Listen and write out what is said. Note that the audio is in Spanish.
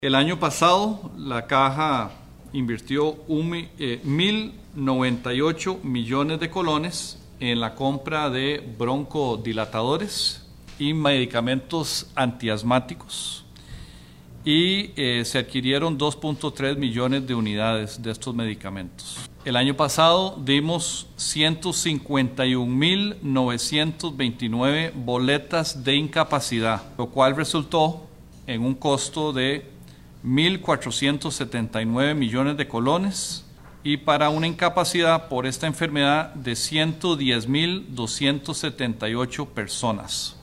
El año pasado la Caja invirtió 1.098 millones de colones en la compra de broncodilatadores y medicamentos antiasmáticos y se adquirieron 2.3 millones de unidades de estos medicamentos. El año pasado dimos 151.929 boletas de incapacidad, lo cual resultó en un costo de 1.479 millones de colones y para una incapacidad por esta enfermedad de 110.278 personas.